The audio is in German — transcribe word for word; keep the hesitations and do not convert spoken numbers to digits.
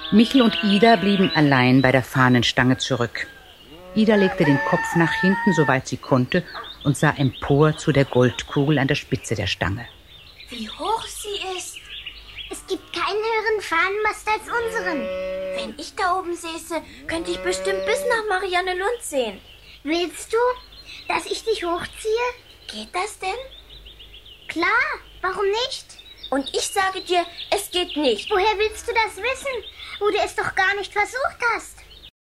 Michel und Ida blieben allein bei der Fahnenstange zurück. Ida legte den Kopf nach hinten, soweit sie konnte, und sah empor zu der Goldkugel an der Spitze der Stange. Wie hoch sie ist! Es gibt keinen höheren Fahnenmast als unseren. Wenn ich da oben säße, könnte ich bestimmt bis nach Mariannelund sehen. Willst du, dass ich dich hochziehe? Geht das denn? Klar, warum nicht? Und ich sage dir, es geht nicht. Woher willst du das wissen, wo du es doch gar nicht versucht hast?